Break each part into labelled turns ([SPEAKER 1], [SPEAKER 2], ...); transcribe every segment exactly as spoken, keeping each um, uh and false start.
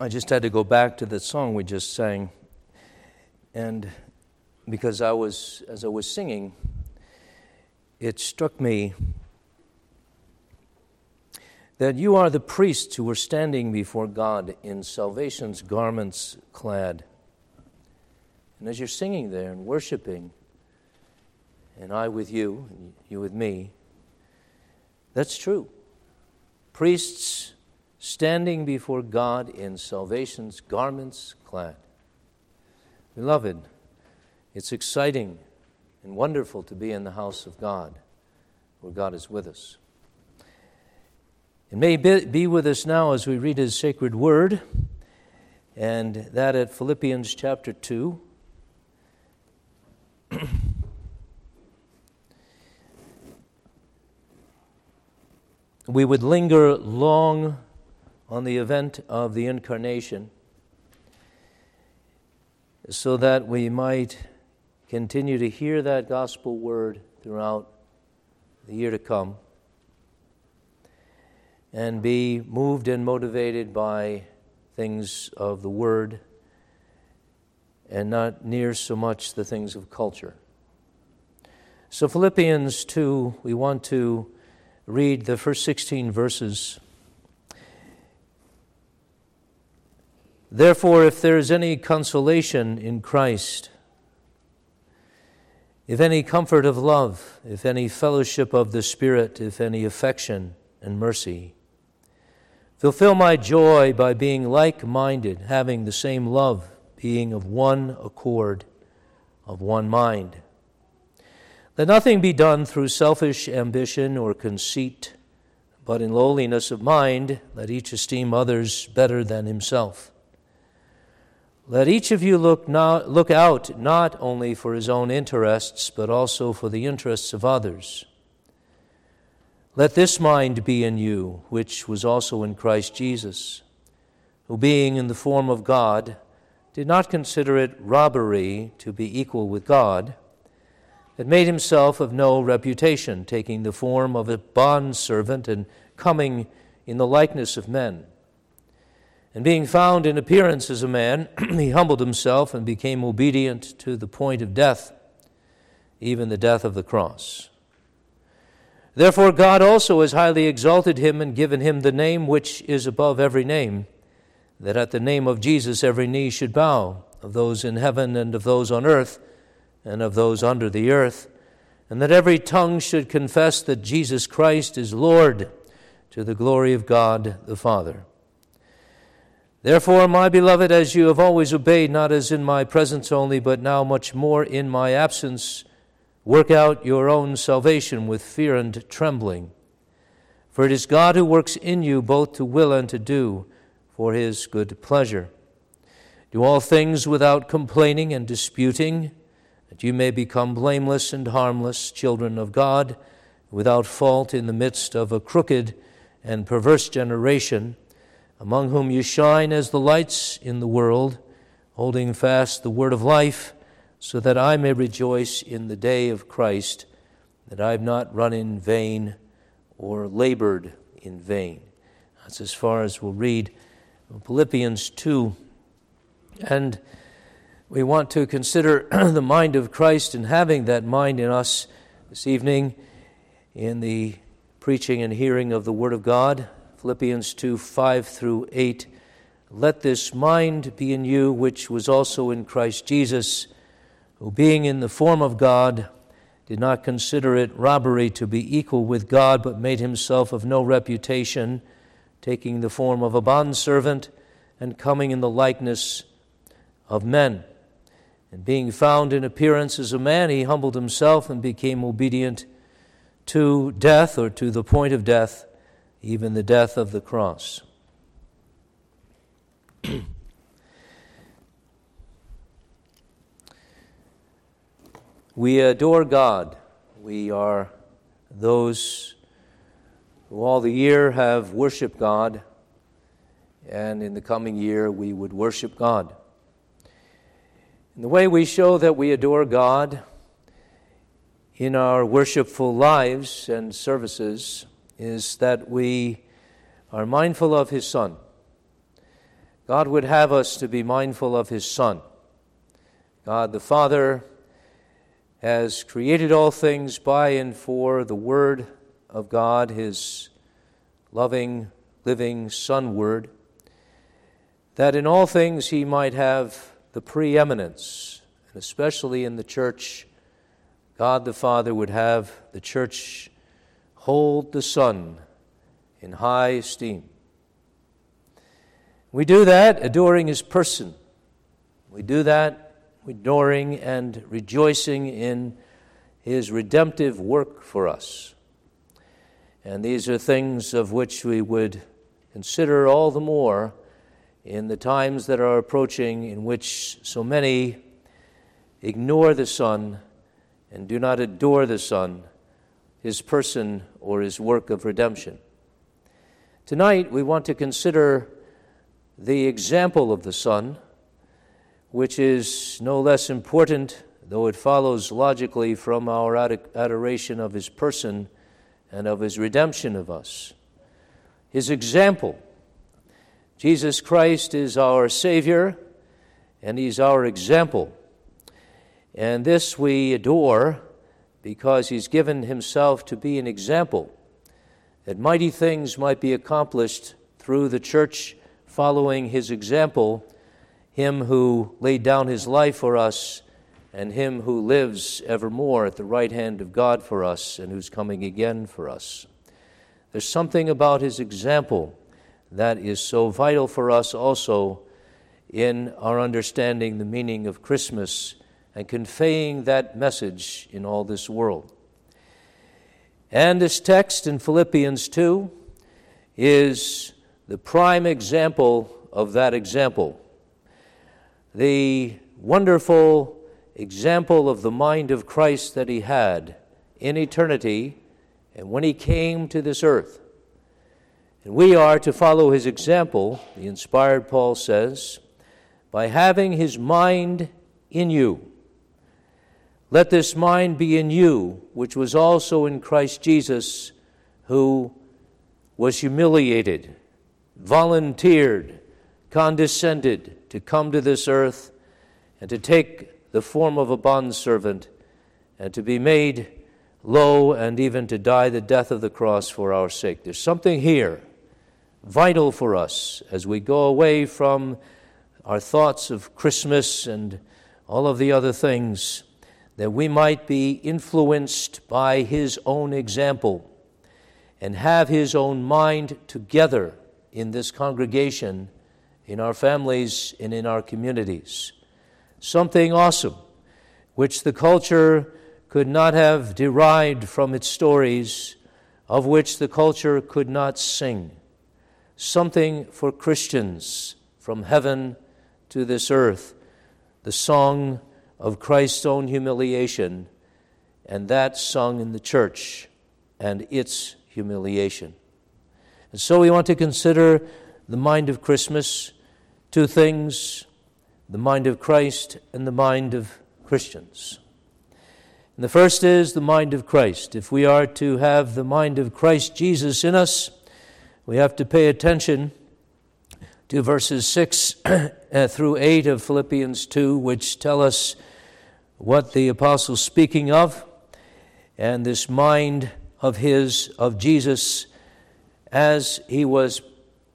[SPEAKER 1] I just had to go back to the song we just sang, and because I was, as I was singing, it struck me that you are the priests who are standing before God in salvation's garments clad. And as you're singing there and worshiping, and I with you, and you with me, that's true. Priests standing before God in salvation's garments clad. Beloved, it's exciting and wonderful to be in the house of God, where God is with us. It may be with us now as we read His sacred word, and that at Philippians chapter two. We would linger long on the event of the Incarnation so that we might continue to hear that gospel word throughout the year to come and be moved and motivated by things of the word and not near so much the things of culture. So Philippians two, we want to read the first sixteen verses. Therefore, if there is any consolation in Christ, if any comfort of love, if any fellowship of the Spirit, if any affection and mercy, fulfill my joy by being like-minded, having the same love, being of one accord, of one mind. Let nothing be done through selfish ambition or conceit, but in lowliness of mind, let each esteem others better than himself. Let each of you look not, look out not only for his own interests, but also for the interests of others. Let this mind be in you, which was also in Christ Jesus, who being in the form of God, did not consider it robbery to be equal with God, but made himself of no reputation, taking the form of a bondservant and coming in the likeness of men. And being found in appearance as a man, he humbled himself and became obedient to the point of death, even the death of the cross. Therefore God also has highly exalted him and given him the name which is above every name, that at the name of Jesus every knee should bow, of those in heaven and of those on earth and of those under the earth, and that every tongue should confess that Jesus Christ is Lord, to the glory of God the Father. Therefore, my beloved, as you have always obeyed, not as in my presence only, but now much more in my absence, work out your own salvation with fear and trembling. For it is God who works in you both to will and to do for his good pleasure. Do all things without complaining and disputing, that you may become blameless and harmless children of God, without fault in the midst of a crooked and perverse generation, among whom you shine as the lights in the world, holding fast the word of life, so that I may rejoice in the day of Christ, that I have not run in vain or labored in vain. That's as far as we'll read Philippians two. And we want to consider the mind of Christ and having that mind in us this evening in the preaching and hearing of the Word of God. Philippians two, five through eight. Let this mind be in you, which was also in Christ Jesus, who being in the form of God, did not consider it robbery to be equal with God, but made himself of no reputation, taking the form of a bondservant and coming in the likeness of men. And being found in appearance as a man, he humbled himself and became obedient to death, or to the point of death, even the death of the cross. We adore God. We are those who all the year have worshiped God, and in the coming year we would worship God. And the way we show that we adore God in our worshipful lives and services is that we are mindful of His Son, God would have us to be mindful of his Son. God the Father has created all things by and for the Word of God, his loving, living Son Word, that in all things he might have the preeminence, and especially in the church, God the Father would have the church hold the Son in high esteem. We do that adoring his person. We do that adoring and rejoicing in his redemptive work for us. And these are things of which we would consider all the more in the times that are approaching, in which so many ignore the Son and do not adore the Son, his person, or his work of redemption. Tonight we want to consider the example of the Son, which is no less important, though it follows logically from our adoration of his person and of his redemption of us. His example. Jesus Christ is our Savior, and he's our example. And this we adore because he's given himself to be an example, that mighty things might be accomplished through the church following his example, him who laid down his life for us, and him who lives evermore at the right hand of God for us, and who's coming again for us. There's something about his example that is so vital for us also in our understanding the meaning of Christmas and conveying that message in all this world. And this text in Philippians two is the prime example of that example. The wonderful example of the mind of Christ that he had in eternity and when he came to this earth. And we are to follow his example, the inspired Paul says, by having his mind in you. Let this mind be in you, which was also in Christ Jesus, who was humiliated, volunteered, condescended to come to this earth and to take the form of a bondservant and to be made low and even to die the death of the cross for our sake. There's something here vital for us as we go away from our thoughts of Christmas and all of the other things, that we might be influenced by his own example and have his own mind together in this congregation, in our families, and in our communities. Something awesome, which the culture could not have derived from its stories, of which the culture could not sing. Something for Christians from heaven to this earth, the song of Christ's own humiliation, and that sung in the church and its humiliation. And so we want to consider the mind of Christmas, two things, the mind of Christ and the mind of Christians. And the first is the mind of Christ. If we are to have the mind of Christ Jesus in us, we have to pay attention to verses six through eight of Philippians two, which tell us what the apostle's speaking of, and this mind of his, of Jesus, as he was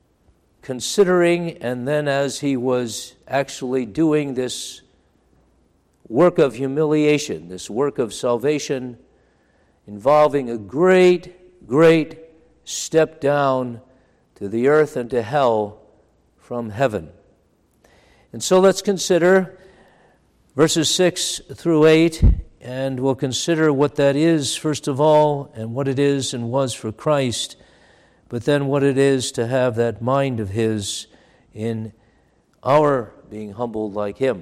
[SPEAKER 1] considering and then as he was actually doing this work of humiliation, this work of salvation, involving a great, great step down to the earth and to hell from heaven. And so let's consider verses six through eight, and we'll consider what that is, first of all, and what it is and was for Christ, but then what it is to have that mind of his in our being humbled like him.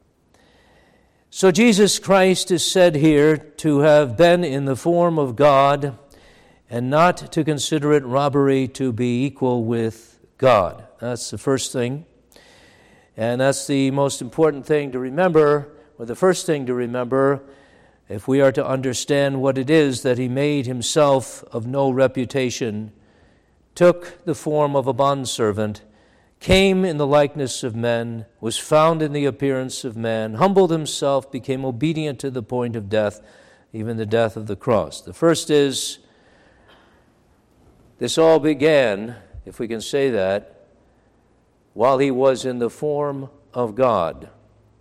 [SPEAKER 1] So Jesus Christ is said here to have been in the form of God and not to consider it robbery to be equal with God. That's the first thing. And that's the most important thing to remember, or the first thing to remember, if we are to understand what it is that he made himself of no reputation, took the form of a bondservant, came in the likeness of men, was found in the appearance of man, humbled himself, became obedient to the point of death, even the death of the cross. The first is, this all began, if we can say that, while he was in the form of God.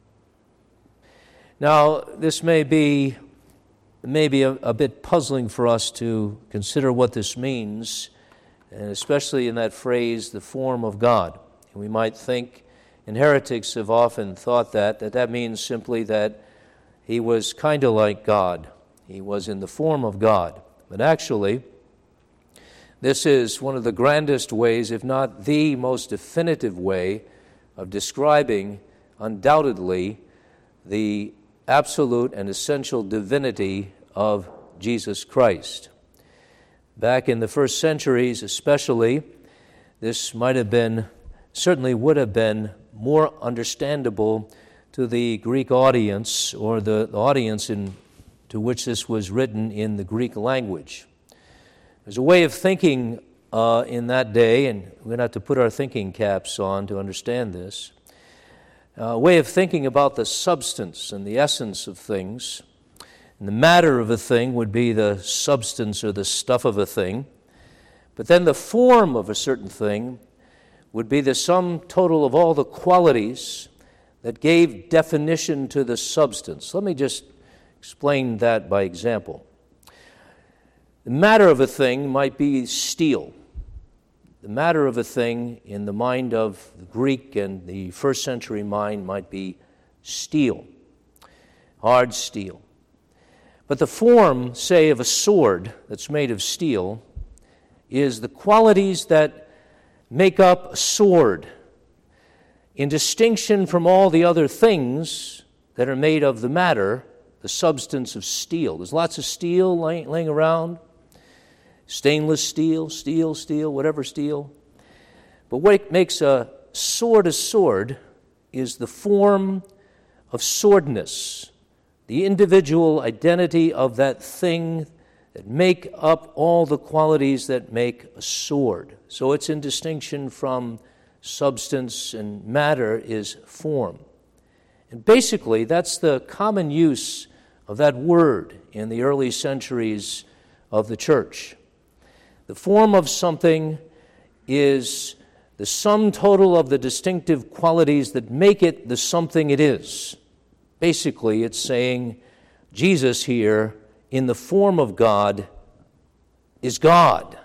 [SPEAKER 1] Now, this may be maybe a, a bit puzzling for us to consider what this means, and especially in that phrase, the form of God. And we might think, and heretics have often thought that, that that means simply that he was kind of like God. He was in the form of God. But actually, this is one of the grandest ways, if not the most definitive way, of describing, undoubtedly, the absolute and essential divinity of Jesus Christ. Back in the first centuries especially, this might have been, certainly would have been more understandable to the Greek audience, or the audience in, to which this was written in the Greek language. There's a way of thinking uh, in that day, and we're going to have to put our thinking caps on to understand this, a way of thinking about the substance and the essence of things. And the matter of a thing would be the substance or the stuff of a thing. But then the form of a certain thing would be the sum total of all the qualities that gave definition to the substance. Let me just explain that by example. The matter of a thing might be steel. The matter of a thing in the mind of the Greek and the first century mind might be steel, hard steel. But the form, say, of a sword that's made of steel is the qualities that make up a sword, in distinction from all the other things that are made of the matter, the substance of steel. There's lots of steel laying, laying around. Stainless steel, steel, steel, whatever steel. But what makes a sword a sword is the form of swordness, the individual identity of that thing that make up all the qualities that make a sword. So it's in distinction from substance, and matter is form. And basically, that's the common use of that word in the early centuries of the church. The form of something is the sum total of the distinctive qualities that make it the something it is. Basically, it's saying Jesus here, in the form of God, is God.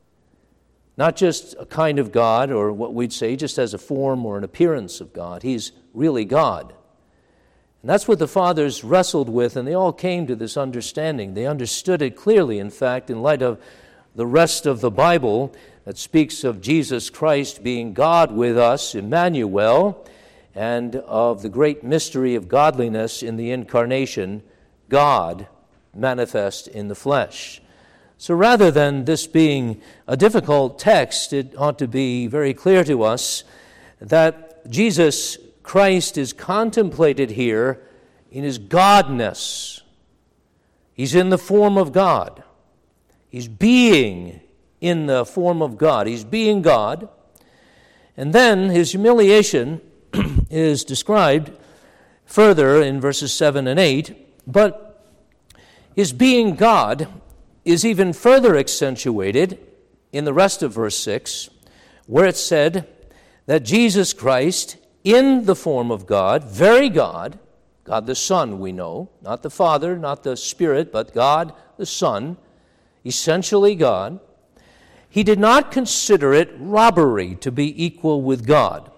[SPEAKER 1] Not just a kind of God, or what we'd say just as a form or an appearance of God. He's really God. And that's what the fathers wrestled with, and they all came to this understanding. They understood it clearly, in fact, in light of the rest of the Bible that speaks of Jesus Christ being God with us, Emmanuel, and of the great mystery of godliness in the incarnation, God manifest in the flesh. So rather than this being a difficult text, it ought to be very clear to us that Jesus Christ is contemplated here in his godness. He's in the form of God. He's being in the form of God. He's being God. And then his humiliation is described further in verses seven and eight. But his being God is even further accentuated in the rest of verse six, where it said that Jesus Christ, in the form of God, very God, God the Son we know, not the Father, not the Spirit, but God the Son, essentially God, he did not consider it robbery to be equal with God.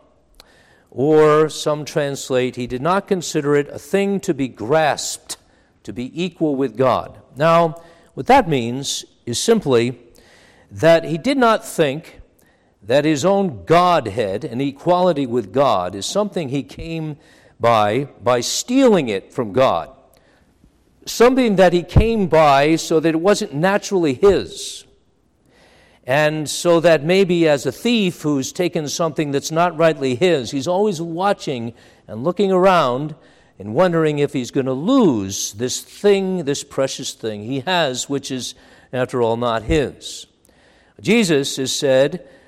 [SPEAKER 1] Or some translate, he did not consider it a thing to be grasped, to be equal with God. Now, what that means is simply that he did not think that his own Godhead and equality with God is something he came by by stealing it from God. Something that he came by so that it wasn't naturally his. And so that maybe as a thief who's taken something that's not rightly his, he's always watching and looking around and wondering if he's going to lose this thing, this precious thing he has, which is, after all, not his. Jesus is said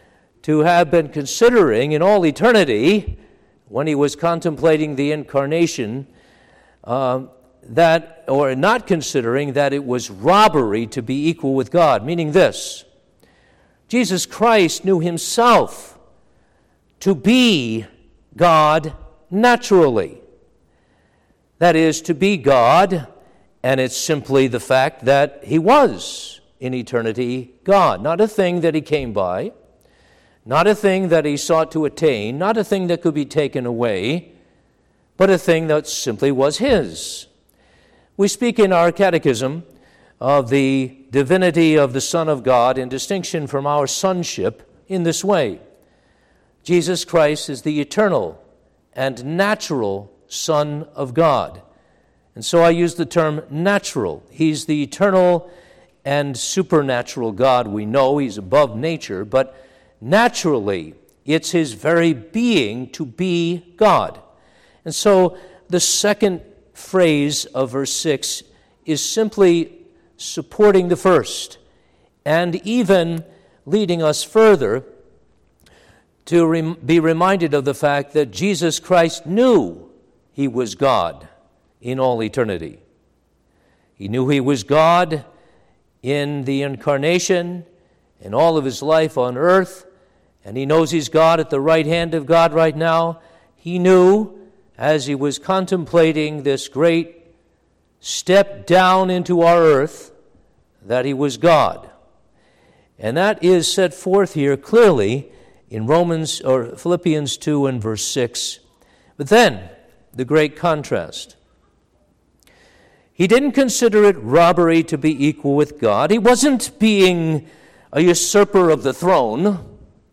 [SPEAKER 1] to have been considering in all eternity, when he was contemplating the incarnation, uh, that, or not considering that it was robbery to be equal with God, meaning this: Jesus Christ knew himself to be God naturally. That is, to be God, and it's simply the fact that he was in eternity God, not a thing that he came by, not a thing that he sought to attain, not a thing that could be taken away, but a thing that simply was his. We speak in our catechism of the divinity of the Son of God in distinction from our sonship in this way: Jesus Christ is the eternal and natural Son of God. And so I use the term natural. He's the eternal and supernatural God. We know he's above nature, but naturally, it's his very being to be God. And so the second phrase of verse six is simply supporting the first, and even leading us further to rem- be reminded of the fact that Jesus Christ knew he was God in all eternity. He knew he was God in the incarnation, in all of his life on earth, and he knows he's God at the right hand of God right now. He knew, as he was contemplating this great step down into our earth, that he was God. And that is set forth here clearly in Romans or Philippians two and verse six. But then, the great contrast. He didn't consider it robbery to be equal with God. He wasn't being a usurper of the throne.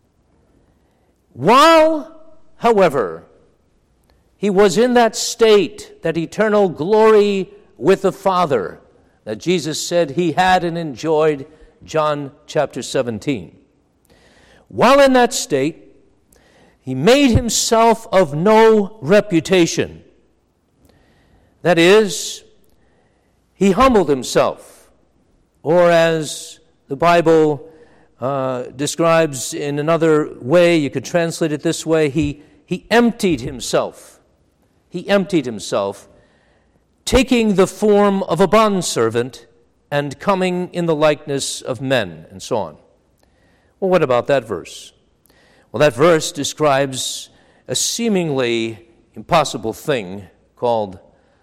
[SPEAKER 1] While, however, he was in that state, that eternal glory with the Father, that Jesus said he had and enjoyed, John chapter seventeen. While in that state, he made himself of no reputation. That is, he humbled himself, or as the Bible uh, describes in another way, you could translate it this way, he, he emptied himself. He emptied himself, taking the form of a bondservant and coming in the likeness of men, and so on. Well, what about that verse? Well, that verse describes a seemingly impossible thing called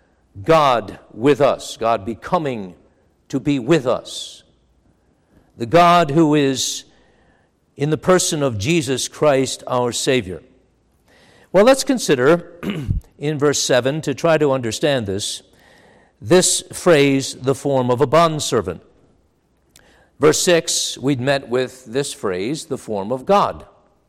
[SPEAKER 1] God with us, God becoming to be with us. The God who is in the person of Jesus Christ, our Savior. Well, let's consider in verse seven, to try to understand this, this phrase, the form of a bondservant. Verse six, we'd met with this phrase, the form of God.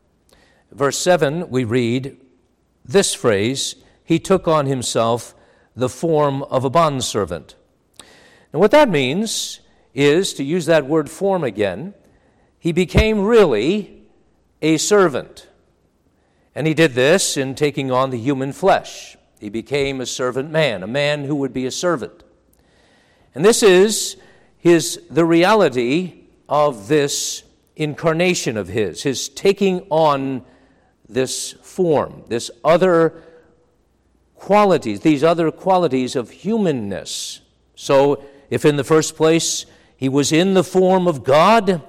[SPEAKER 1] Verse seven, we read this phrase, he took on himself the form of a bondservant. And what that means is, to use that word form again, he became really a servant. And he did this in taking on the human flesh. He became a servant man, a man who would be a servant. And this is his the reality of this incarnation of his, his taking on this form, this other qualities, these other qualities of humanness. So if in the first place he was in the form of God,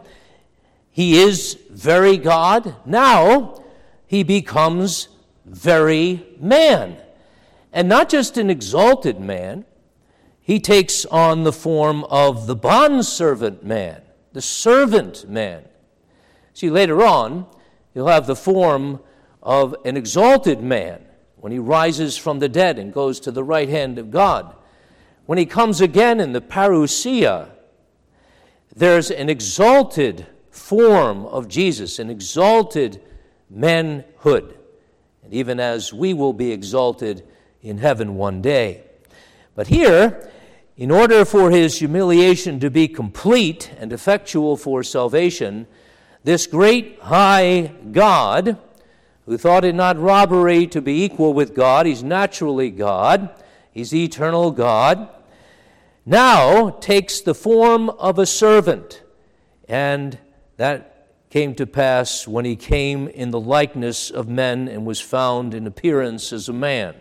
[SPEAKER 1] he is very God, now he becomes very man. And not just an exalted man, he takes on the form of the bondservant man, the servant man. See, later on, he'll have the form of an exalted man when he rises from the dead and goes to the right hand of God. When he comes again in the parousia, there's an exalted form of Jesus, an exalted manhood, and even as we will be exalted in heaven one day. But here, in order for his humiliation to be complete and effectual for salvation, this great high God, who thought it not robbery to be equal with God, he's naturally God, he's eternal God, now takes the form of a servant, and that came to pass when he came in the likeness of men and was found in appearance as a man.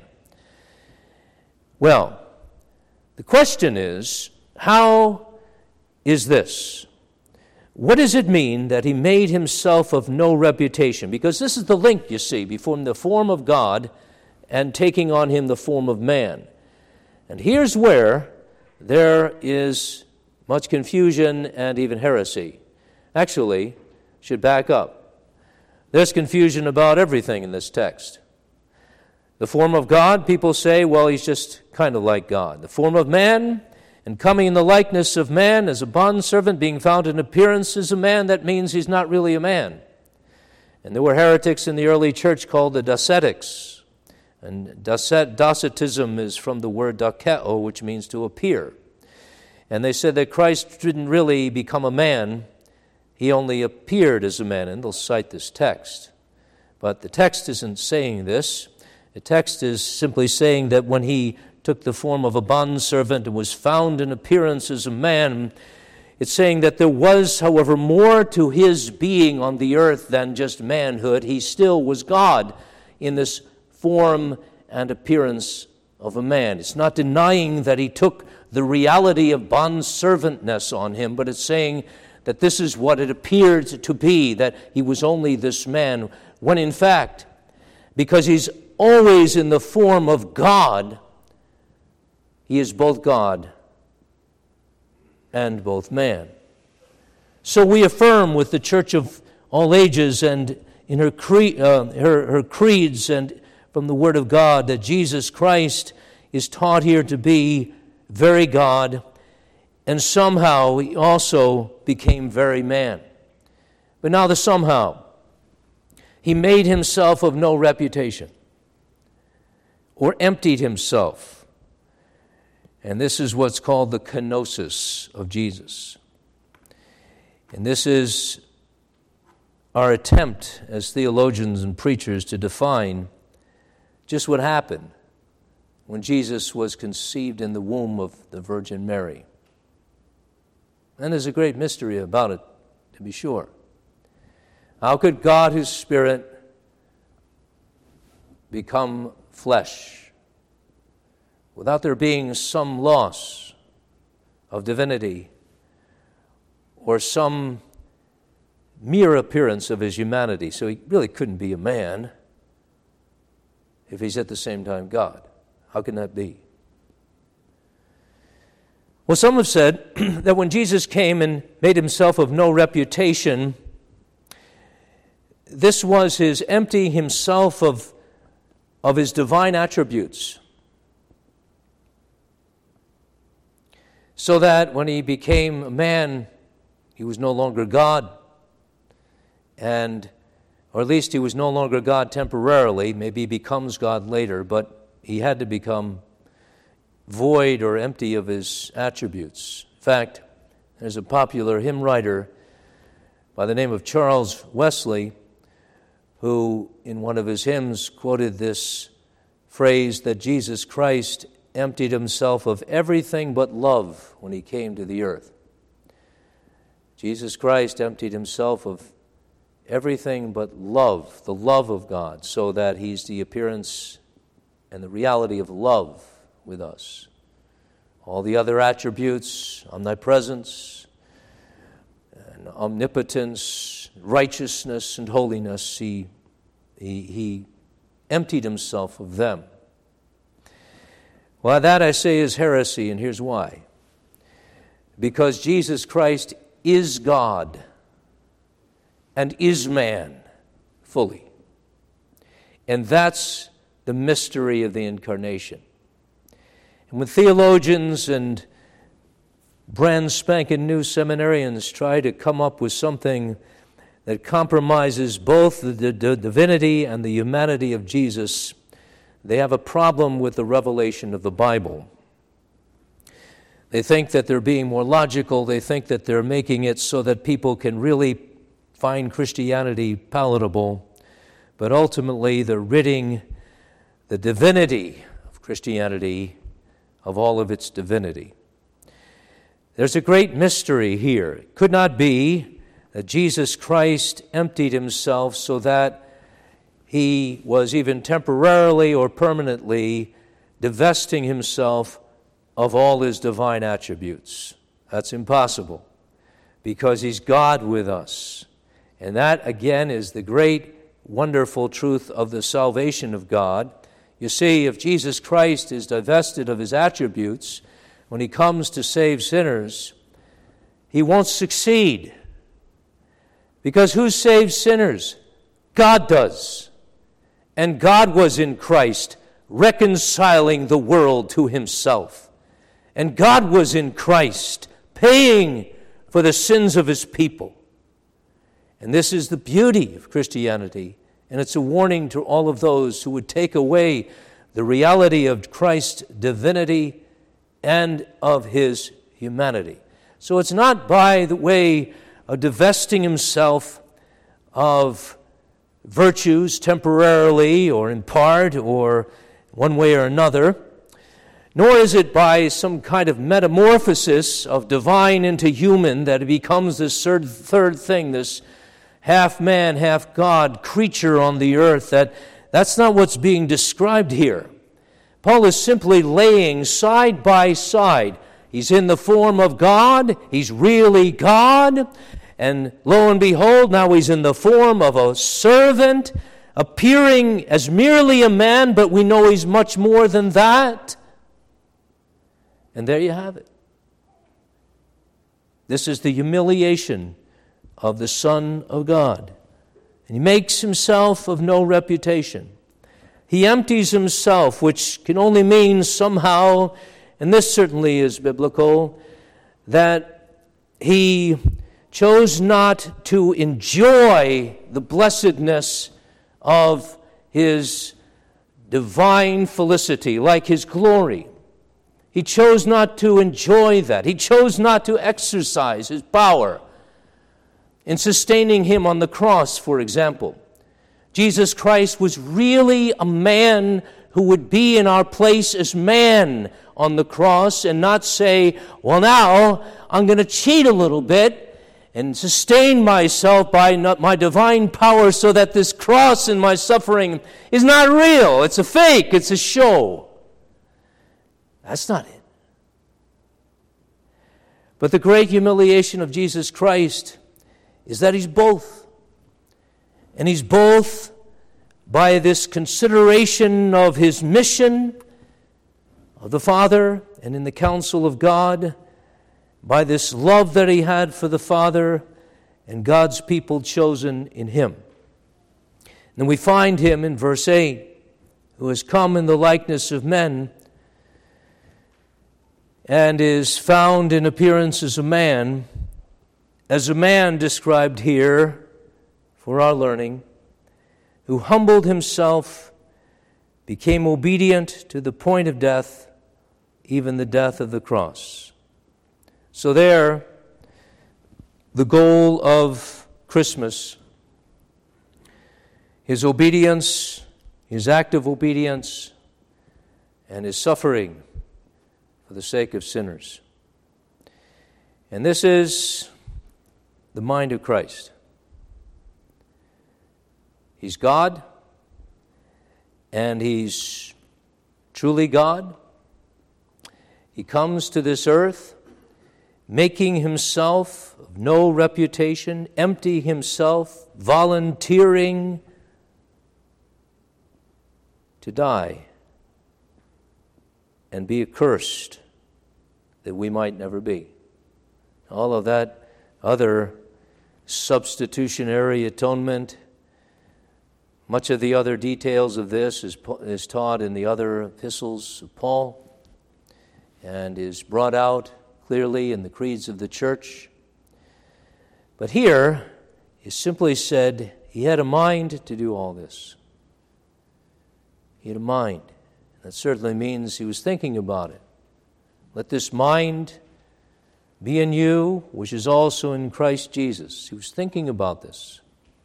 [SPEAKER 1] Well, the question is, how is this? What does it mean that he made himself of no reputation? Because this is the link, you see, between the form of God and taking on him the form of man. And here's where there is much confusion and even heresy. Actually, should back up. There's confusion about everything in this text. The form of God, people say, well, he's just kind of like God. The form of man, and coming in the likeness of man as a bondservant, being found in appearance as a man, that means he's not really a man. And there were heretics in the early church called the Docetics. And Docetism is from the word dokeo, which means to appear. And they said that Christ didn't really become a man, he only appeared as a man, and they'll cite this text. But the text isn't saying this. The text is simply saying that when he took the form of a bondservant and was found in appearance as a man, it's saying that there was, however, more to his being on the earth than just manhood. He still was God in this form and appearance of a man. It's not denying that he took the reality of bondservantness on him, but it's saying that this is what it appeared to be, that he was only this man, when in fact, because he's always in the form of God, he is both God and both man. So we affirm with the Church of all ages and in her, cre- uh, her, her creeds and from the Word of God that Jesus Christ is taught here to be very God, and somehow he also became very man. But now the somehow. He made himself of no reputation, or emptied himself. And this is what's called the kenosis of Jesus. And this is our attempt as theologians and preachers to define just what happened when Jesus was conceived in the womb of the Virgin Mary. And there's a great mystery about it, to be sure. How could God, whose Spirit, become flesh without there being some loss of divinity or some mere appearance of his humanity? So he really couldn't be a man if he's at the same time God. How can that be? Well, some have said that when Jesus came and made himself of no reputation, this was his emptying himself of, of his divine attributes, so that when he became a man, he was no longer God, and or at least he was no longer God temporarily. Maybe he becomes God later, but he had to become void or empty of his attributes. In fact, there's a popular hymn writer by the name of Charles Wesley who, in one of his hymns, quoted this phrase that Jesus Christ emptied himself of everything but love when he came to the earth. Jesus Christ emptied himself of everything but love, the love of God, so that he's the appearance and the reality of love with us. All the other attributes, omnipresence, and omnipotence, righteousness, and holiness, he, he, he emptied himself of them. Well, that I say is heresy, and here's why. Because Jesus Christ is God and is man fully. And that's the mystery of the incarnation. And when theologians and brand spanking new seminarians try to come up with something that compromises both the, the, the divinity and the humanity of Jesus, they have a problem with the revelation of the Bible. They think that they're being more logical. They think that they're making it so that people can really find Christianity palatable. But ultimately, they're ridding the divinity of Christianity of all of its divinity. There's a great mystery here. It could not be that Jesus Christ emptied himself so that he was even temporarily or permanently divesting himself of all his divine attributes. That's impossible because he's God with us. And that, again, is the great, wonderful truth of the salvation of God. You see, if Jesus Christ is divested of his attributes, when he comes to save sinners, he won't succeed. Because who saves sinners? God does. And God was in Christ, reconciling the world to himself. And God was in Christ, paying for the sins of his people. And this is the beauty of Christianity, and it's a warning to all of those who would take away the reality of Christ's divinity and of his humanity. So it's not by the way of divesting himself of virtues temporarily or in part or one way or another, nor is it by some kind of metamorphosis of divine into human that it becomes this third, third thing, this half man, half God creature on the earth. That, that's not what's being described here. Paul is simply laying side by side. He's in the form of God. He's really God. And lo and behold, now he's in the form of a servant, appearing as merely a man, but we know he's much more than that. And there you have it. This is the humiliation of the Son of God. And he makes himself of no reputation. He empties himself, which can only mean somehow, and this certainly is biblical, that he chose not to enjoy the blessedness of his divine felicity, like his glory. He chose not to enjoy that. He chose not to exercise his power in sustaining him on the cross, for example. Jesus Christ was really a man who would be in our place as man on the cross and not say, well, now I'm going to cheat a little bit and sustain myself by my divine power so that this cross and my suffering is not real. It's a fake. It's a show. That's not it. But the great humiliation of Jesus Christ is that he's both. And he's both by this consideration of his mission of the Father and in the counsel of God, by this love that he had for the Father and God's people chosen in him. And we find him in verse eight, who has come in the likeness of men and is found in appearance as a man, as a man described here for our learning, who humbled himself, became obedient to the point of death, even the death of the cross. So there, the goal of Christmas, his obedience, his act of obedience, and his suffering for the sake of sinners. And this is the mind of Christ. He's God, and he's truly God. He comes to this earth, making himself of no reputation, empty himself, volunteering to die and be accursed that we might never be. All of that other substitutionary atonement, much of the other details of this is, is taught in the other epistles of Paul and is brought out clearly in the creeds of the church. But here is simply said he had a mind to do all this. He had a mind. That certainly means he was thinking about it. Let this mind be in you, which is also in Christ Jesus. He was thinking about this.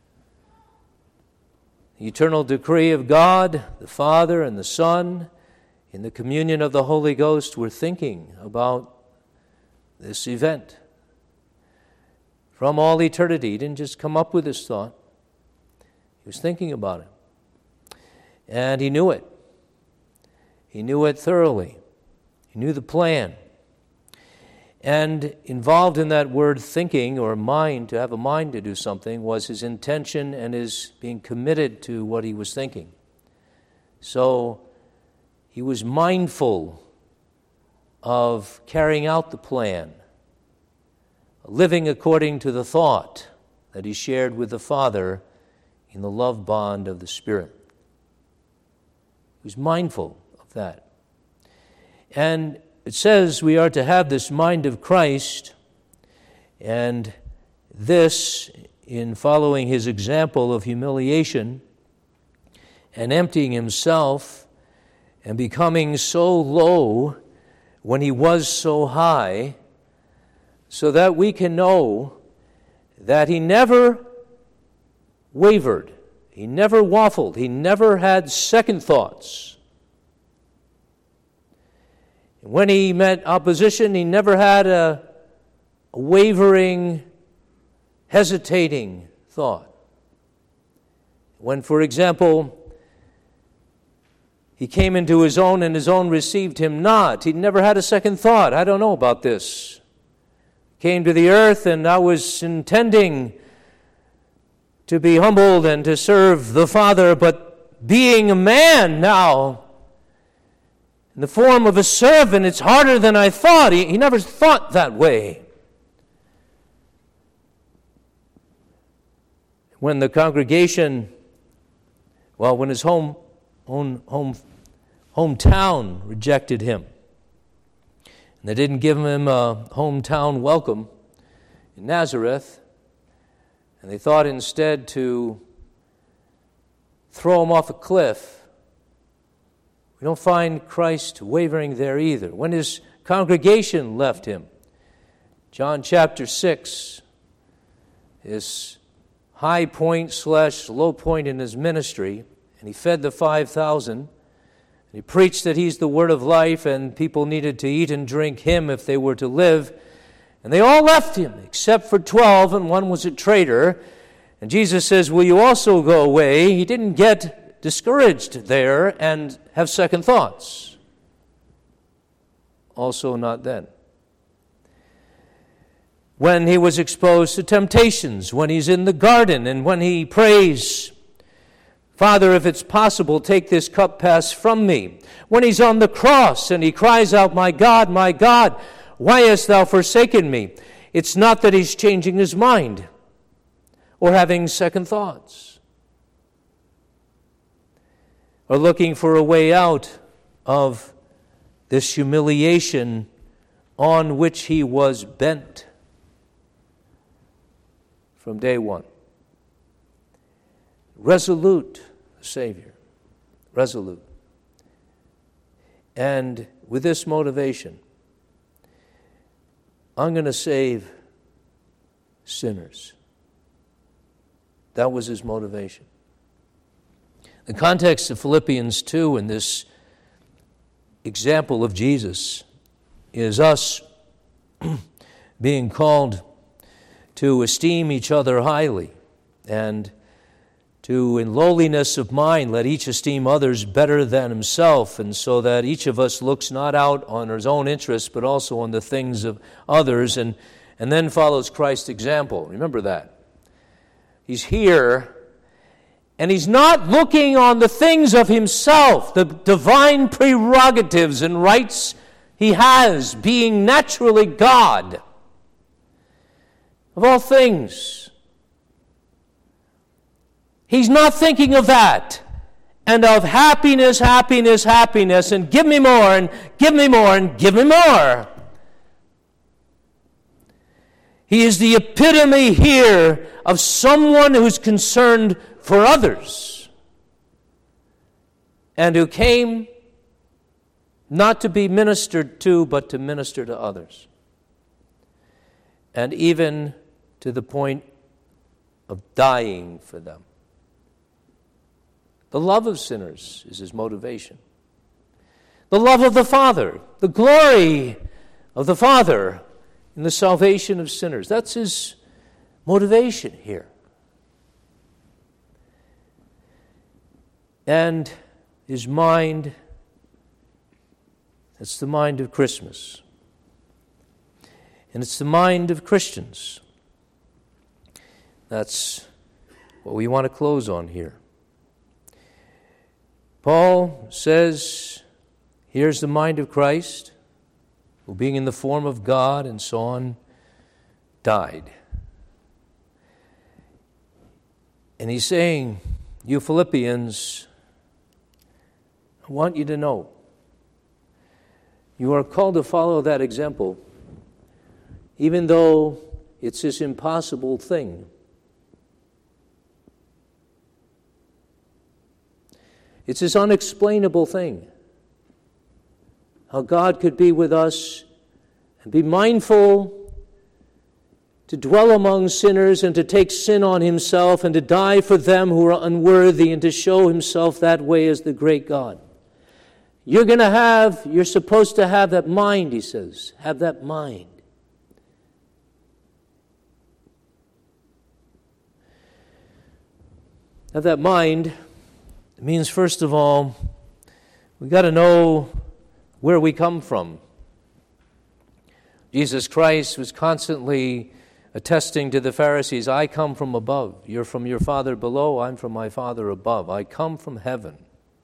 [SPEAKER 1] The eternal decree of God, the Father and the Son, in the communion of the Holy Ghost, were thinking about this event. from all eternity. He didn't just come up with this thought. He was thinking about it. And he knew it. He knew it thoroughly. He knew the plan. And involved in that word thinking or mind, to have a mind to do something, was his intention and his being committed to what he was thinking. So he was mindful of carrying out the plan, living according to the thought that he shared with the Father in the love bond of the Spirit. He was mindful of that. And it says we are to have this mind of Christ, and this, in following his example of humiliation and emptying himself and becoming so low when he was so high, so that we can know that he never wavered, he never waffled, he never had second thoughts. When he met opposition, he never had a, a wavering, hesitating thought. When, for example, he came into his own and his own received him not, he never had a second thought. I don't know about this. Came to the earth, and I was intending to be humbled and to serve the Father, but being a man now, in the form of a servant, it's harder than I thought. He, he never thought that way. When the congregation, well, when his home, own home, hometown rejected him, and they didn't give him a hometown welcome in Nazareth, and they thought instead to throw him off a cliff, we don't find Christ wavering there either. When his congregation left him, John chapter six, his high point slash low point in his ministry, and he fed the five thousand, he preached that he's the word of life and people needed to eat and drink him if they were to live. And they all left him except for twelve, and one was a traitor. And Jesus says, will you also go away? He didn't get discouraged there and have second thoughts. Also not then. When he was exposed to temptations, when he's in the garden and when he prays, Father, if it's possible, take this cup pass from me. When he's on the cross and he cries out, my God, my God, why hast thou forsaken me? It's not that he's changing his mind or having second thoughts or looking for a way out of this humiliation on which he was bent from day one. Resolute, Savior, resolute. And with this motivation, I'm going to save sinners. That was his motivation. The context of Philippians two and this example of Jesus is us being called to esteem each other highly and to, in lowliness of mind, let each esteem others better than himself, and so that each of us looks not out on his own interests, but also on the things of others, and, and then follows Christ's example. Remember that. He's here, and he's not looking on the things of himself, the divine prerogatives and rights he has, being naturally God of all things. He's not thinking of that and of happiness, happiness, happiness, and give me more, and give me more, and give me more. He is the epitome here of someone who's concerned for others and who came not to be ministered to, but to minister to others. And even to the point of dying for them. The love of sinners is his motivation. The love of the Father, the glory of the Father in the salvation of sinners. That's his motivation here. And his mind, it's the mind of Christmas. And it's the mind of Christians. That's what we want to close on here. Paul says, here's the mind of Christ, who being in the form of God and so on, died. And he's saying, you Philippians, I want you to know, you are called to follow that example, even though it's this impossible thing. It's this unexplainable thing. How God could be with us and be mindful to dwell among sinners and to take sin on himself and to die for them who are unworthy and to show himself that way as the great God. You're going to have, you're supposed to have that mind, he says. Have that mind. Have that mind. It means, first of all, we've got to know where we come from. Jesus Christ was constantly attesting to the Pharisees, I come from above. You're from your Father below. I'm from my Father above. I come from heaven.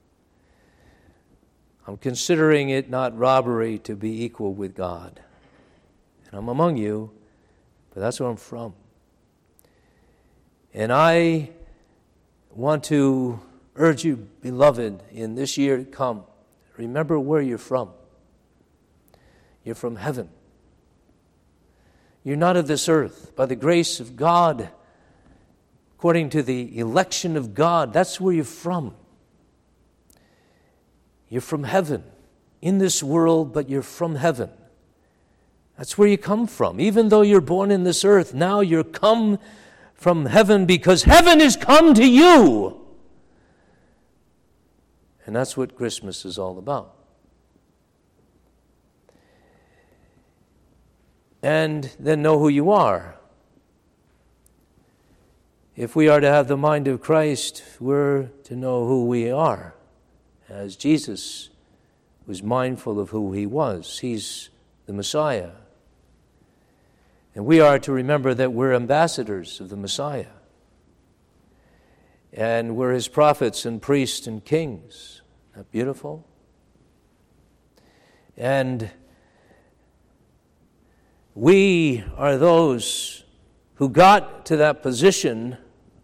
[SPEAKER 1] I'm considering it not robbery to be equal with God. And I'm among you, but that's where I'm from. And I want to urge you, beloved, in this year to come, remember where you're from. You're from heaven. You're not of this earth. By the grace of God, according to the election of God, that's where you're from. You're from heaven. In this world, but you're from heaven. That's where you come from. Even though you're born in this earth, now you're come from heaven because heaven has come to you. And that's what Christmas is all about. And then know who you are. If we are to have the mind of Christ, we're to know who we are. As Jesus was mindful of who he was. He's the Messiah. And we are to remember that we're ambassadors of the Messiah. And we're his prophets and priests and kings. Isn't that beautiful? And we are those who got to that position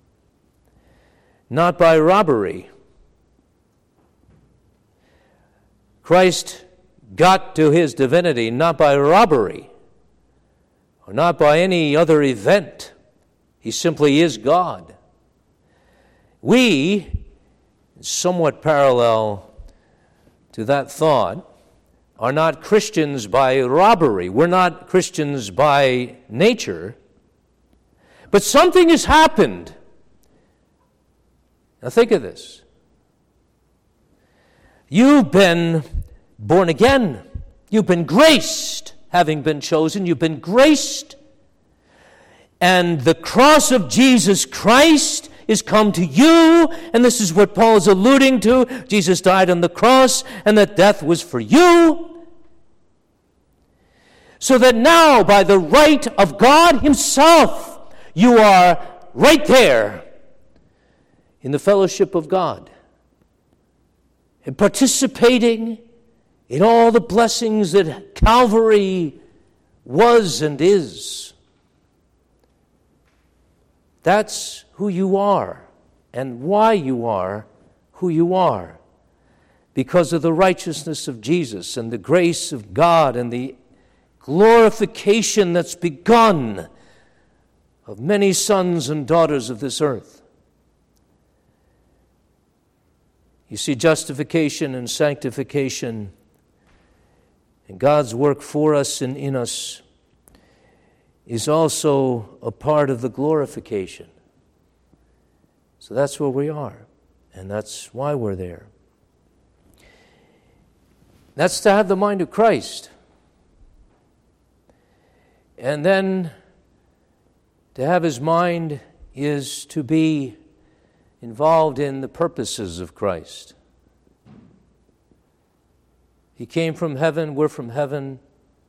[SPEAKER 1] not by robbery. Christ got to his divinity not by robbery or not by any other event. He simply is God. We, somewhat parallel to that thought, are not Christians by robbery. We're not Christians by nature. But something has happened. Now think of this. You've been born again. You've been graced, having been chosen. You've been graced. And the cross of Jesus Christ is come to you. And this is what Paul is alluding to. Jesus died on the cross, and that death was for you. So that now, by the right of God himself, you are right there in the fellowship of God. And participating in all the blessings that Calvary was and is. That's who you are and why you are who you are. Because of the righteousness of Jesus and the grace of God and the glorification that's begun of many sons and daughters of this earth. You see, justification and sanctification and God's work for us and in us is also a part of the glorification. So that's where we are, and that's why we're there. That's to have the mind of Christ. And then To have his mind is to be involved in the purposes of Christ. He came from heaven, we're from heaven.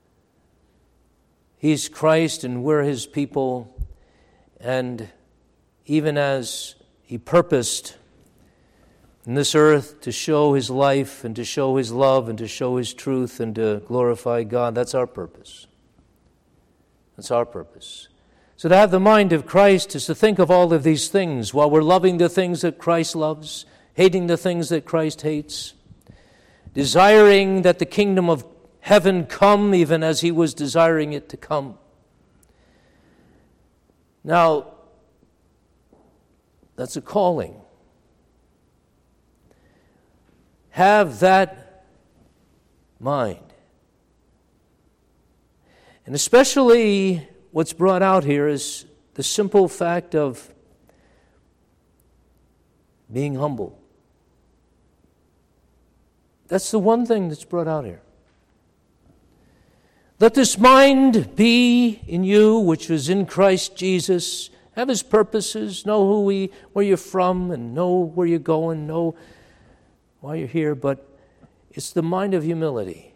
[SPEAKER 1] He's Christ and we're his people. And even as he purposed in this earth to show his life and to show his love and to show his truth and to glorify God, that's our purpose. That's our purpose. So to have the mind of Christ is to think of all of these things while we're loving the things that Christ loves, hating the things that Christ hates, desiring that the kingdom of heaven come even as he was desiring it to come. Now, that's a calling. Have that mind. And especially what's brought out here is the simple fact of being humble. That's the one thing that's brought out here. Let this mind be in you, which was in Christ Jesus. Have his purposes, know who we, where you're from, and know where you're going, know why you're here. But it's the mind of humility.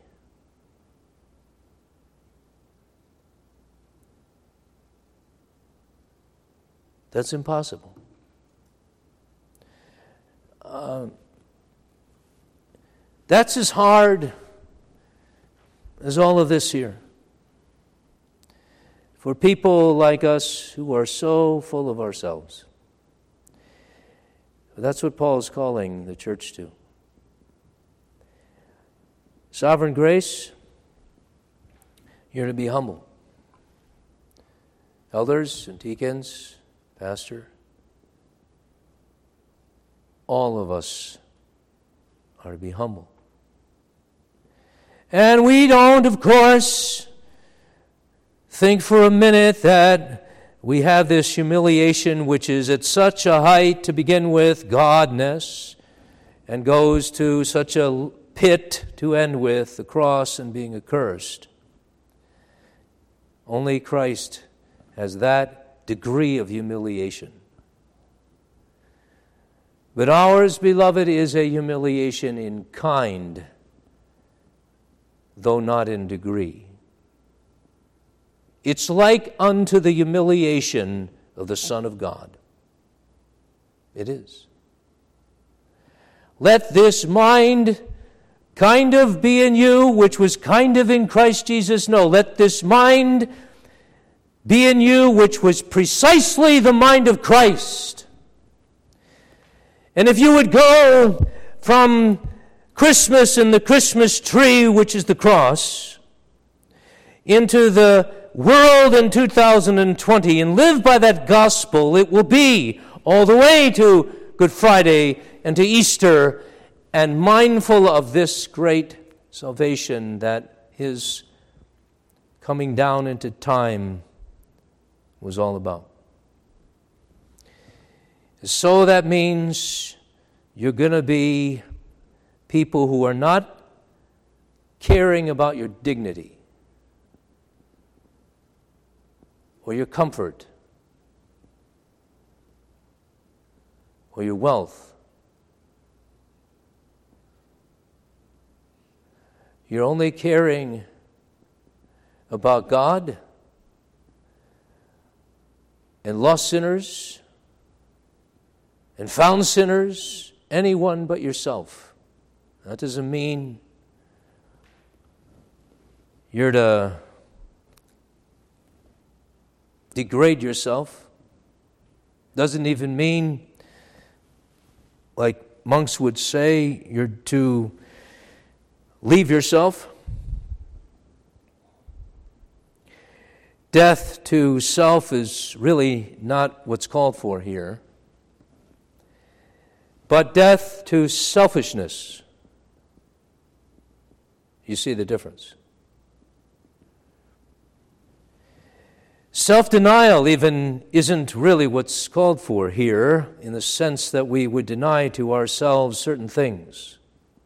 [SPEAKER 1] That's impossible. Uh, that's as hard as all of this here. For people like us who are so full of ourselves. That's what Paul is calling the church to. Sovereign grace, you're to be humble. Elders and deacons, pastor, all of us are to be humble. And we don't, of course, think for a minute that we have this humiliation which is at such a height to begin with, godness, and goes to such a pit to end with, the cross and being accursed. Only Christ has that degree of humiliation. But ours, beloved, is a humiliation in kind, though not in degree. It's like unto the humiliation of the Son of God. It is. Let this mind kind of be in you, which was kind of in Christ Jesus. No, let this mind be in you, which was precisely the mind of Christ. And if you would go from Christmas and the Christmas tree, which is the cross, into the world in two thousand twenty and live by that gospel, it will be all the way to Good Friday and to Easter, and mindful of this great salvation that his coming down into time was all about. So that means you're going to be people who are not caring about your dignity or your comfort or your wealth. You're only caring about God and lost sinners and found sinners, anyone but yourself. That doesn't mean you're to degrade yourself. Doesn't even mean, like monks would say, you're to leave yourself. Death to self is really not what's called for here. But death to selfishness. You see the difference. Self-denial even isn't really what's called for here, in the sense that we would deny to ourselves certain things.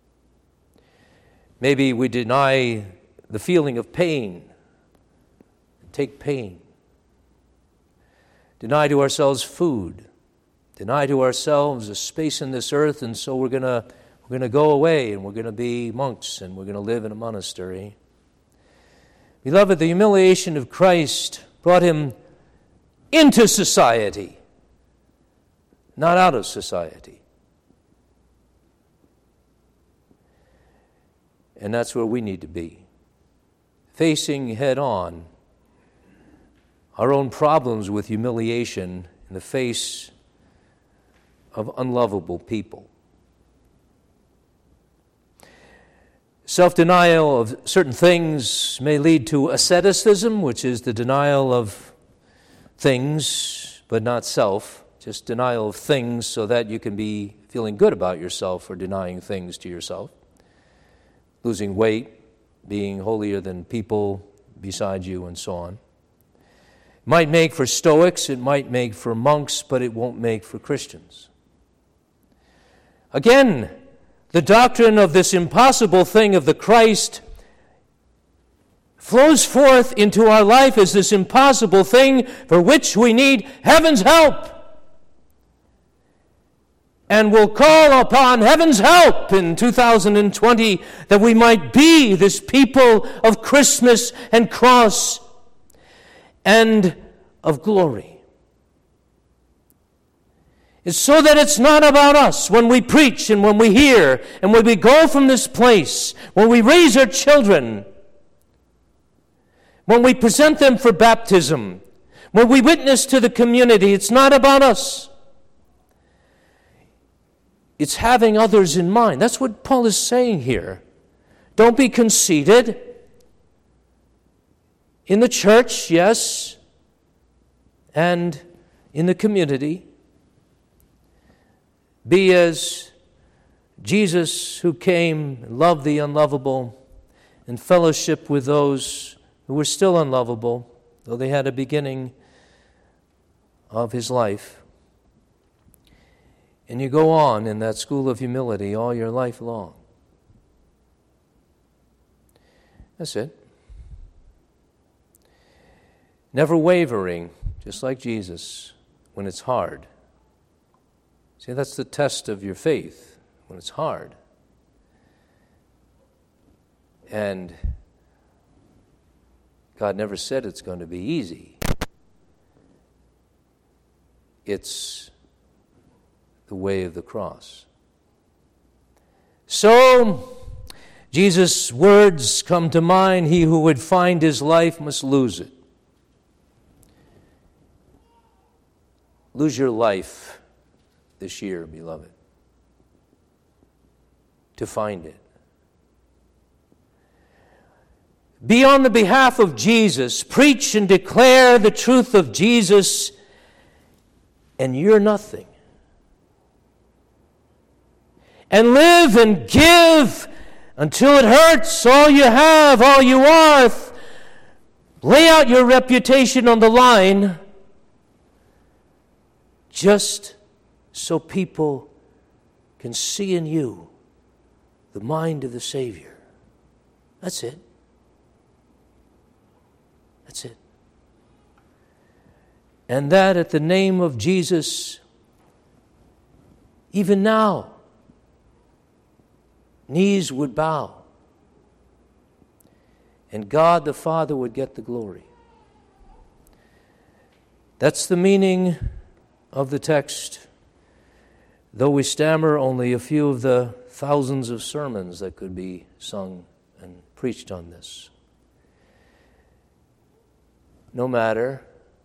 [SPEAKER 1] Maybe we deny the feeling of pain, take pain. deny to ourselves food, deny to ourselves a space in this earth, and so we're going to we're going to go away and we're going to be monks and we're going to live in a monastery. Beloved, the humiliation of Christ brought him into society, not out of society. And that's where we need to be, facing head on our own problems with humiliation in the face of unlovable people. Self-denial of certain things may lead to asceticism, which is the denial of things, but not self, just denial of things so that you can be feeling good about yourself for denying things to yourself. Losing weight, being holier than people beside you, and so on. It might make for Stoics, it might make for monks, but it won't make for Christians. Again, the doctrine of this impossible thing of the Christ flows forth into our life as this impossible thing for which we need heaven's help. And we'll call upon heaven's help in two thousand twenty that we might be this people of Christmas and cross and of glory. It's so that it's not about us when we preach and when we hear and when we go from this place, when we raise our children, when we present them for baptism, when we witness to the community. It's not about us. It's having others in mind. That's what Paul is saying here. Don't be conceited. In the church, yes, and in the community. Be as Jesus, who came and loved the unlovable, in fellowship with those who were still unlovable, though they had a beginning of his life. And you go on in that school of humility all your life long. That's it. Never wavering, just like Jesus, when it's hard. See, that's the test of your faith, when it's hard. And God never said it's going to be easy. It's the way of the cross. So, Jesus' words come to mind: he who would find his life must lose it. Lose your life this year, beloved, to find it. Be on the behalf of Jesus. Preach and declare the truth of Jesus, and you're nothing. And live and give until it hurts, all you have, all you are. Lay out your reputation on the line, just so people can see in you the mind of the Savior. That's it. That's it. And that at the name of Jesus, even now, knees would bow, and God the Father would get the glory. That's the meaning of the text, though we stammer only a few of the thousands of sermons that could be sung and preached on this. No matter,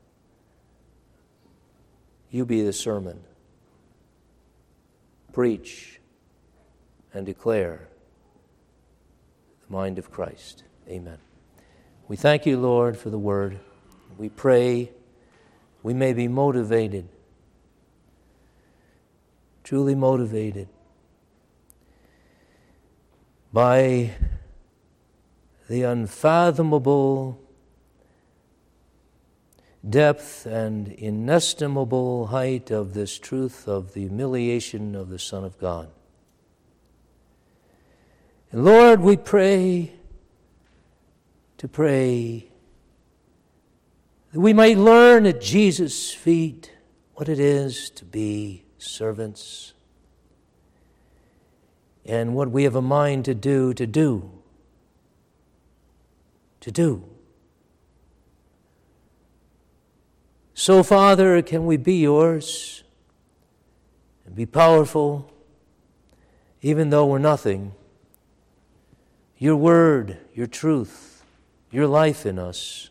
[SPEAKER 1] you be the sermon. Preach and declare the mind of Christ. Amen. We thank you, Lord, for the word. We pray we may be motivated, truly motivated by the unfathomable depth and inestimable height of this truth of the humiliation of the Son of God. And Lord, we pray to pray that we might learn at Jesus' feet what it is to be servants and what we have a mind to do, to do, to do. So, Father, can we be yours and be powerful, even though we're nothing? Your word, your truth, your life in us,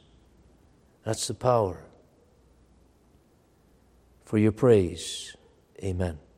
[SPEAKER 1] that's the power. For your praise, amen.